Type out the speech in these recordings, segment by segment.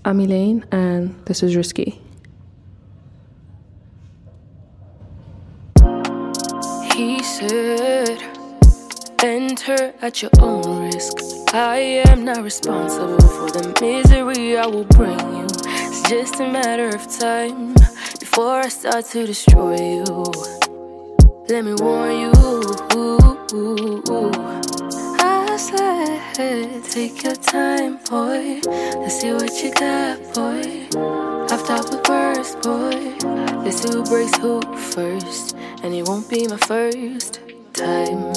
I'm Elaine, and this is Risky. He said, enter at your own risk. I am not responsible for the misery I will bring you. It's just a matter of time before I start to destroy you. Let me warn you. I said, take your time, boy. Let's see what you got, boy. I've talked with first, boy. Let's see who breaks who first. And it won't be my first time.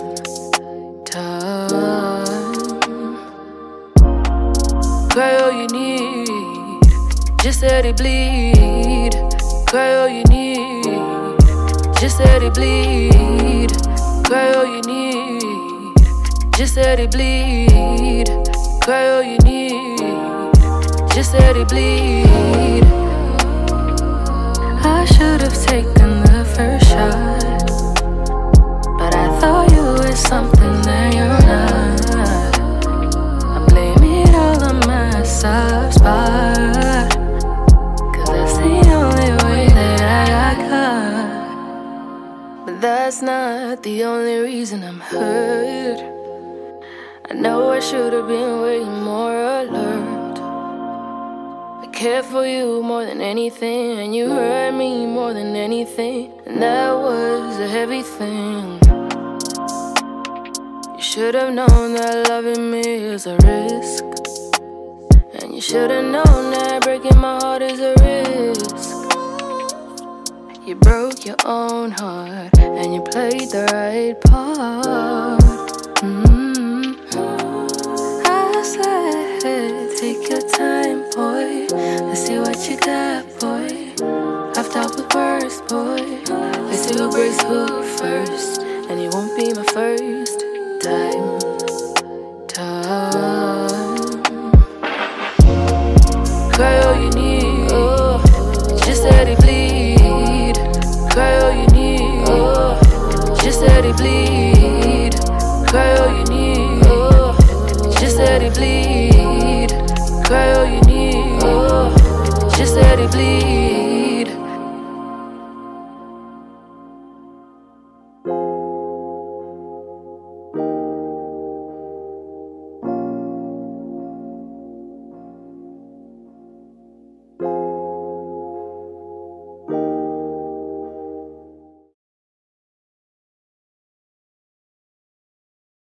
Cry all you need, just let it bleed. Cry all you need, just let it bleed. Cry all you need, just let it bleed. Cry all you need, just let it bleed. I should have taken the first shot, but I thought you were something that you're not. I blame it all on my soft spot, 'cause that's the only way that I got. But that's not the only reason I'm hurt. I know I should have been way more alert. I cared for you more than anything, and you hurt me more than anything, and that was a heavy thing. You should have known that loving me is a risk, and you should have known that breaking my heart is a risk. You broke your own heart, and you played the right part. I said, take your time, boy. Let's see what you got, boy. I've talked with first, boy. Let's see who breaks who first, and it won't be my first time. Cry all you need, just let it bleed. Cry all you need, just let it bleed. Cry all you need, just let it bleed. Cry all you need, just let it bleed.